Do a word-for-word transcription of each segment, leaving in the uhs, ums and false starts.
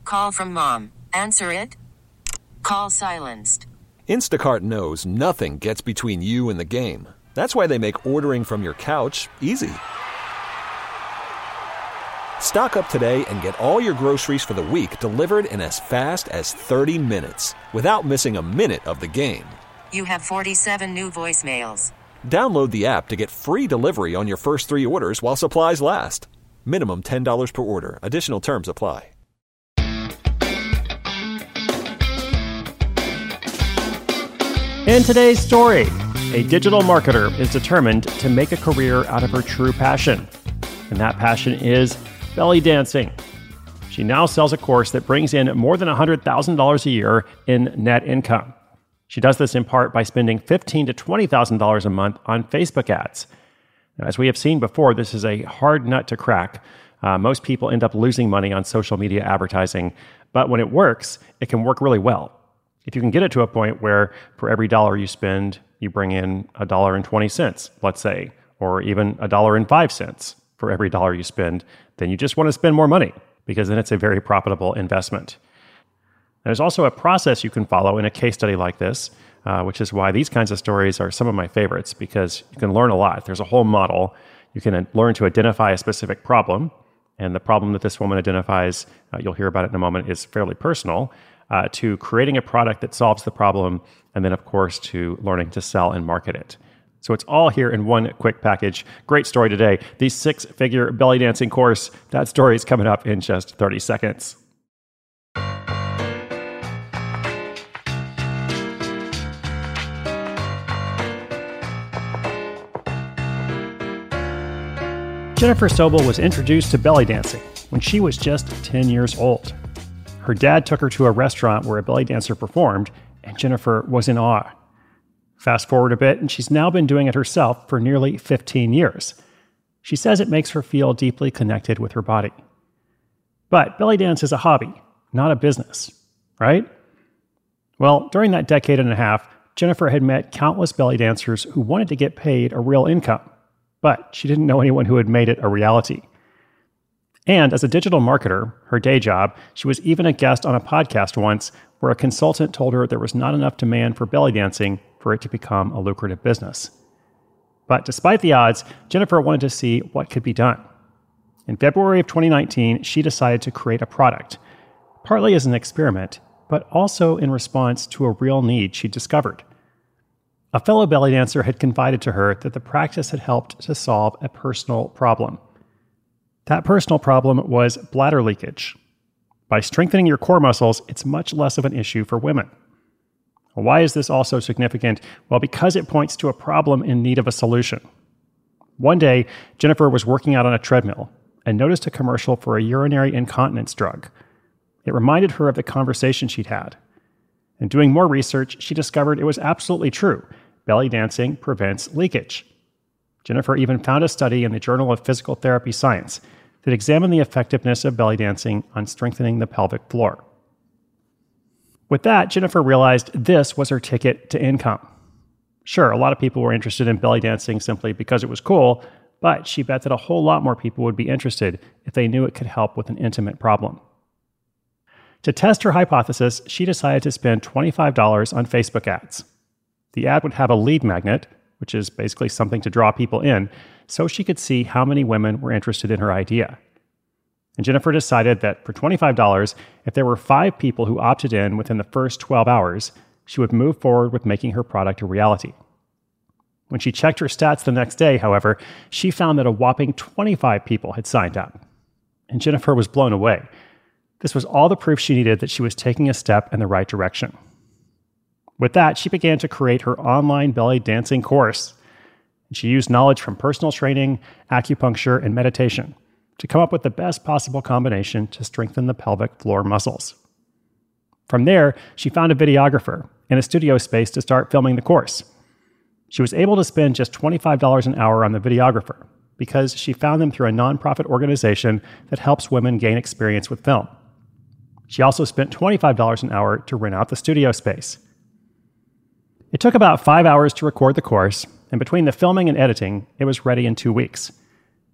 Call from mom. Answer it. Call silenced. Instacart knows nothing gets between you and the game. That's why they make ordering from your couch easy. Stock up today and get all your groceries for the week delivered in as fast as thirty minutes without missing a minute of the game. You have forty-seven new voicemails. Download the app to get free delivery on your first three orders while supplies last. Minimum ten dollars per order. Additional terms apply. In today's story, a digital marketer is determined to make a career out of her true passion. And that passion is belly dancing. She now sells a course that brings in more than one hundred thousand dollars a year in net income. She does this in part by spending fifteen thousand to twenty thousand dollars a month on Facebook ads. Now, as we have seen before, this is a hard nut to crack. Uh, most people end up losing money on social media advertising, but when it works, it can work really well. If you can get it to a point where for every dollar you spend, you bring in a dollar and twenty cents, let's say, or even a dollar and five cents for every dollar you spend, then you just want to spend more money because then it's a very profitable investment. There's also a process you can follow in a case study like this, uh, which is why these kinds of stories are some of my favorites because you can learn a lot. There's a whole model. You can learn to identify a specific problem, and the problem that this woman identifies, uh, you'll hear about it in a moment, is fairly personal. Uh, to creating a product that solves the problem, and then, of course, to learning to sell and market it. So it's all here in one quick package. Great story today. The six-figure belly dancing course, that story is coming up in just thirty seconds. Jennifer Sobel was introduced to belly dancing when she was just ten years old. Her dad took her to a restaurant where a belly dancer performed, and Jennifer was in awe. Fast forward a bit, and she's now been doing it herself for nearly fifteen years. She says it makes her feel deeply connected with her body. But belly dance is a hobby, not a business, right? Well, during that decade and a half, Jennifer had met countless belly dancers who wanted to get paid a real income, but she didn't know anyone who had made it a reality. And as a digital marketer, her day job, she was even a guest on a podcast once where a consultant told her there was not enough demand for belly dancing for it to become a lucrative business. But despite the odds, Jennifer wanted to see what could be done. In February of twenty nineteen, she decided to create a product, partly as an experiment, but also in response to a real need she discovered. A fellow belly dancer had confided to her that the practice had helped to solve a personal problem. That personal problem was bladder leakage. By strengthening your core muscles, it's much less of an issue for women. Why is this also significant? Well, because it points to a problem in need of a solution. One day, Jennifer was working out on a treadmill and noticed a commercial for a urinary incontinence drug. It reminded her of the conversation she'd had. In doing more research, she discovered it was absolutely true. Belly dancing prevents leakage. Jennifer even found a study in the Journal of Physical Therapy Science that examined the effectiveness of belly dancing on strengthening the pelvic floor. With that, Jennifer realized this was her ticket to income. Sure, a lot of people were interested in belly dancing simply because it was cool, but she bet that a whole lot more people would be interested if they knew it could help with an intimate problem. To test her hypothesis, she decided to spend twenty-five dollars on Facebook ads. The ad would have a lead magnet, which is basically something to draw people in, so she could see how many women were interested in her idea. And Jennifer decided that for twenty-five dollars, if there were five people who opted in within the first twelve hours, she would move forward with making her product a reality. When she checked her stats the next day, however, she found that a whopping twenty-five people had signed up. And Jennifer was blown away. This was all the proof she needed that she was taking a step in the right direction. With that, she began to create her online belly dancing course. She used knowledge from personal training, acupuncture, and meditation to come up with the best possible combination to strengthen the pelvic floor muscles. From there, she found a videographer and a studio space to start filming the course. She was able to spend just twenty-five dollars an hour on the videographer because she found them through a nonprofit organization that helps women gain experience with film. She also spent twenty-five dollars an hour to rent out the studio space. It took about five hours to record the course, and between the filming and editing, it was ready in two weeks.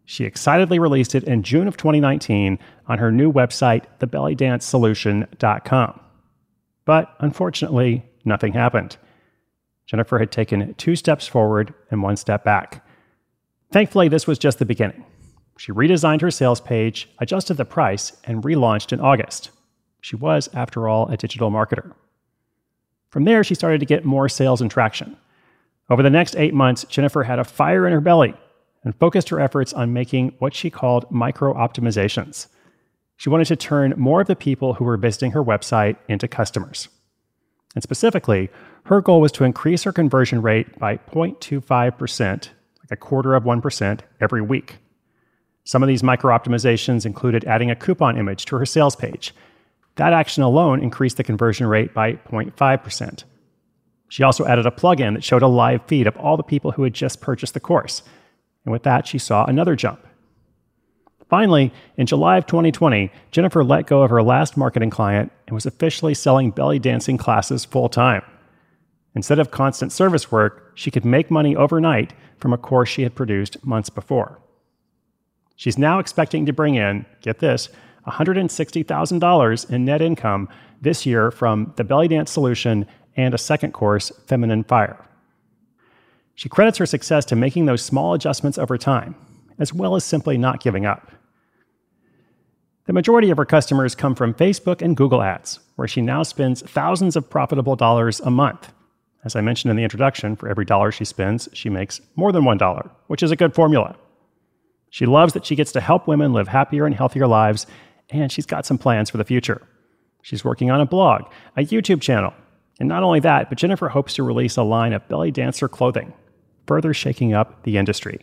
She excitedly released it in June of twenty nineteen on her new website, the belly dance solution dot com. But unfortunately, nothing happened. Jennifer had taken two steps forward and one step back. Thankfully, this was just the beginning. She redesigned her sales page, adjusted the price, and relaunched in August. She was, after all, a digital marketer. From there, she started to get more sales and traction. Over the next eight months, Jennifer had a fire in her belly and focused her efforts on making what she called micro-optimizations. She wanted to turn more of the people who were visiting her website into customers. And specifically, her goal was to increase her conversion rate by zero point two five percent, like a quarter of one percent, every week. Some of these micro-optimizations included adding a coupon image to her sales page. That action alone increased the conversion rate by zero point five percent. She also added a plugin that showed a live feed of all the people who had just purchased the course. And with that, she saw another jump. Finally, in July of twenty twenty, Jennifer let go of her last marketing client and was officially selling belly dancing classes full-time. Instead of constant service work, she could make money overnight from a course she had produced months before. She's now expecting to bring in, get this, one hundred sixty thousand dollars in net income this year from the Belly Dance Solution and a second course, Feminine Fire. She credits her success to making those small adjustments over time, as well as simply not giving up. The majority of her customers come from Facebook and Google ads, where she now spends thousands of profitable dollars a month. As I mentioned in the introduction, for every dollar she spends, she makes more than one dollar, which is a good formula. She loves that she gets to help women live happier and healthier lives, and she's got some plans for the future. She's working on a blog, a YouTube channel, and not only that, but Jennifer hopes to release a line of belly dancer clothing, further shaking up the industry.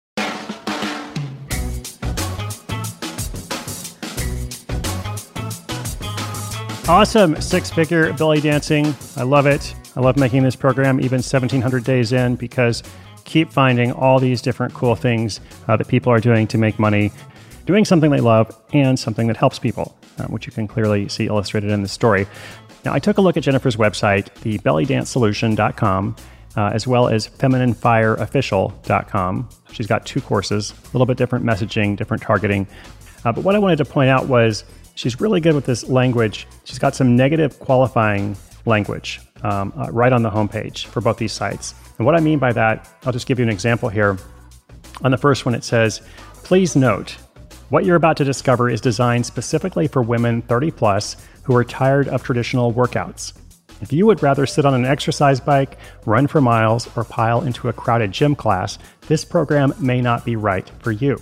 Awesome six-figure belly dancing. I love it. I love making this program even seventeen hundred days in because keep finding all these different cool things uh, that people are doing to make money, doing something they love and something that helps people, uh, which you can clearly see illustrated in this story. Now, I took a look at Jennifer's website, the belly dance solution dot com, uh, as well as feminine fire official dot com. She's got two courses, a little bit different messaging, different targeting. Uh, but what I wanted to point out was she's really good with this language. She's got some negative qualifying language um, uh, right on the homepage for both these sites. And what I mean by that, I'll just give you an example here. On the first one, it says, please note, what you're about to discover is designed specifically for women thirty plus who are tired of traditional workouts. If you would rather sit on an exercise bike, run for miles, or pile into a crowded gym class, this program may not be right for you.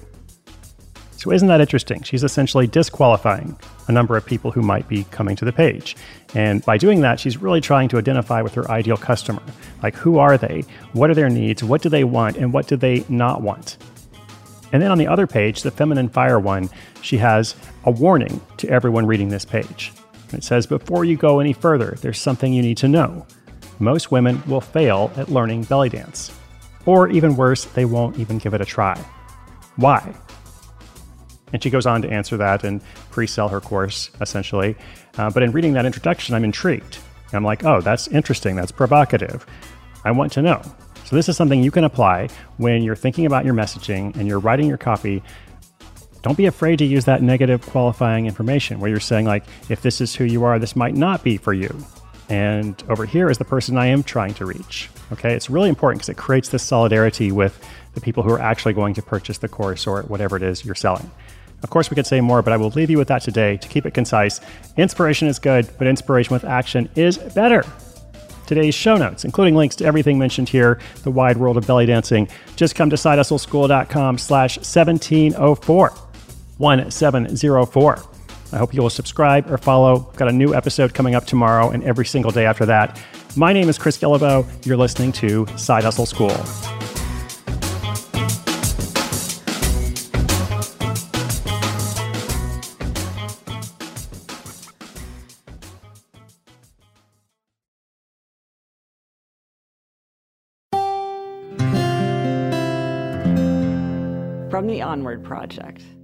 So isn't that interesting? She's essentially disqualifying a number of people who might be coming to the page. And by doing that, she's really trying to identify with her ideal customer. Like, who are they? What are their needs? What do they want? And what do they not want? And then on the other page, the Feminine Fire one, she has a warning to everyone reading this page. It says, before you go any further, there's something you need to know. Most women will fail at learning belly dance. Or even worse, they won't even give it a try. Why? And she goes on to answer that and pre-sell her course, essentially. Uh, but in reading that introduction, I'm intrigued. I'm like, oh, that's interesting. That's provocative. I want to know. So this is something you can apply when you're thinking about your messaging and you're writing your copy. Don't be afraid to use that negative qualifying information where you're saying, like, if this is who you are, this might not be for you. And over here is the person I am trying to reach. Okay, it's really important because it creates this solidarity with the people who are actually going to purchase the course or whatever it is you're selling. Of course, we could say more, but I will leave you with that today to keep it concise. Inspiration is good, but inspiration with action is better. Today's show notes, including links to everything mentioned here, the wide world of belly dancing, just come to sidehustleschool.com slash 1704, 1704. I hope you will subscribe or follow. I've got a new episode coming up tomorrow and every single day after that. My name is Chris Guillebeau. You're listening to Side Hustle School. From the Onward Project.